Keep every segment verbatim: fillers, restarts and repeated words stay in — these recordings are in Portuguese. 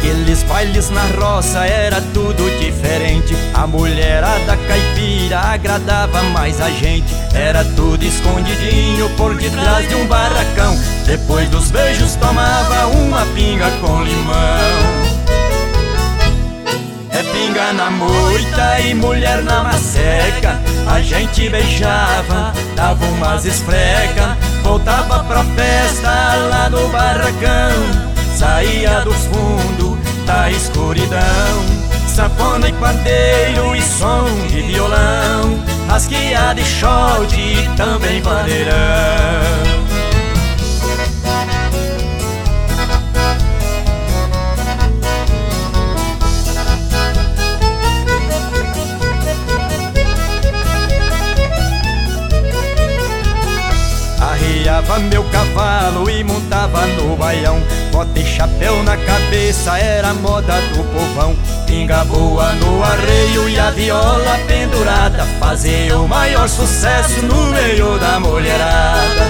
Naqueles bailes na roça era tudo diferente. A mulherada caipira agradava mais a gente. Era tudo escondidinho por detrás de um barracão. Depois dos beijos tomava uma pinga com limão. É pinga na moita e mulher na maceca. A gente beijava, dava umas esfrega, voltava pra festa lá no barracão. Saía dos fundos da escuridão, sanfona e pandeiro e som de violão, rasqueada e shot e também vaneirão. Arriava meu cavalo e montava no baião, bota e chapéu na cabeça era a moda do povão. Pinga boa no arreio e a viola pendurada fazia o maior sucesso no meio da mulherada.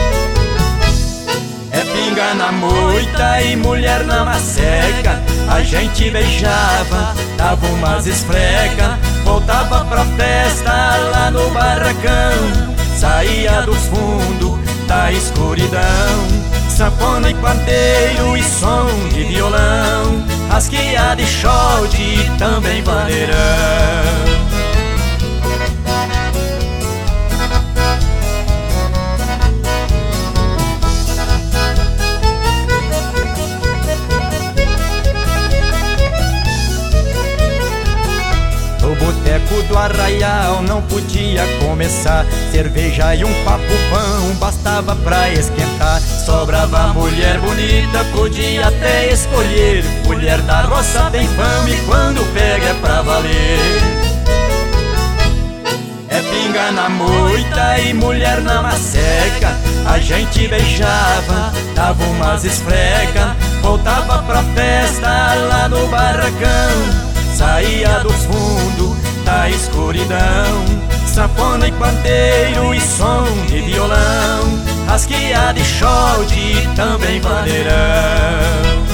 É pinga na moita e mulher na maceca. A gente beijava, dava umas esfrega, voltava pra festa lá no barracão. Saía dos fundos da escuridão, sanfona e pandeiro e som de violão, rasqueada e shot e também vaneirão. No boteco do Arraial não podia começar, cerveja e um papo pão bastava pra esquentar. Sobrava mulher bonita, podia até escolher. Mulher da roça tem fama e quando pega é pra valer. É pinga na moita e mulher na maceca. A gente beijava, dava umas esfrega, voltava pra festa lá no barracão. Saía dos fundos da escuridão, sanfona e pandeiro e som de violão, rasqueada e shot e também vaneirão.